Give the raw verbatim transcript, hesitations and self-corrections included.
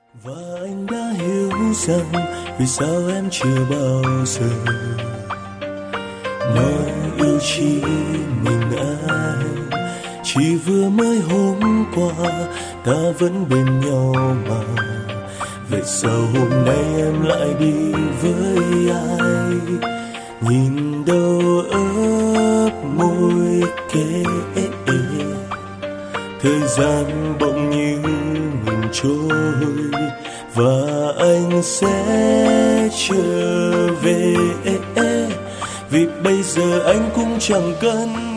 Và anh đã hiểu rằng vì sao em chưa bao giờ nói yêu chỉ mình anh. Chỉ vừa mới hôm qua ta vẫn bên nhau mà, vậy sao hôm nay em lại đi với ai? Nhìn đâu ướp môi kề, thời gian bỗng như ngừng trôi và anh sẽ trở về, vì bây giờ anh cũng chẳng cần